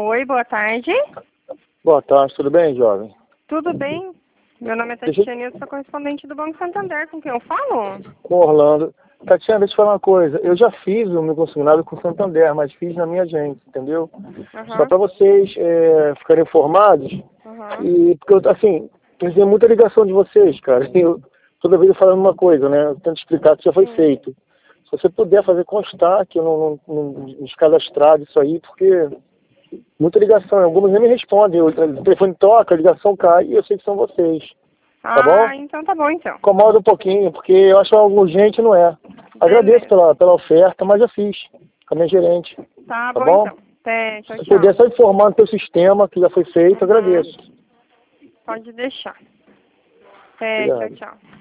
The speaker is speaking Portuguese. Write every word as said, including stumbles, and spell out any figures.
Oi, boa tarde. Boa tarde, tudo bem, jovem? Tudo bem? Meu nome é Deixa Tatiana e eu sou correspondente do Banco Santander. Com quem eu falo? Com Orlando. Tatiana, deixa eu falar uma coisa. Eu já fiz o meu consignado com o Santander, mas fiz na minha agência, entendeu? Uhum. Só para vocês é, ficarem informados. Uhum. E, porque, eu, assim, recebi muita ligação de vocês, cara. Eu, toda vez eu falando uma coisa, né? Eu tento explicar que já foi Sim. feito. Se você puder fazer constar que eu não, não, não descadastrar isso aí, porque muita ligação, algumas nem me respondem. O telefone toca, a ligação cai e eu sei que são vocês. Tá bom? Ah, então tá bom, então. Incomoda um pouquinho, porque eu acho algo urgente, não é. Agradeço Beleza. pela, pela oferta, mas já fiz com a minha gerente. Tá Tá bom, bom? então. Até, tchau, Se tchau. puder só informar no teu sistema que já foi feito, Uhum. agradeço. Pode deixar. Até, tchau, Obrigado. tchau.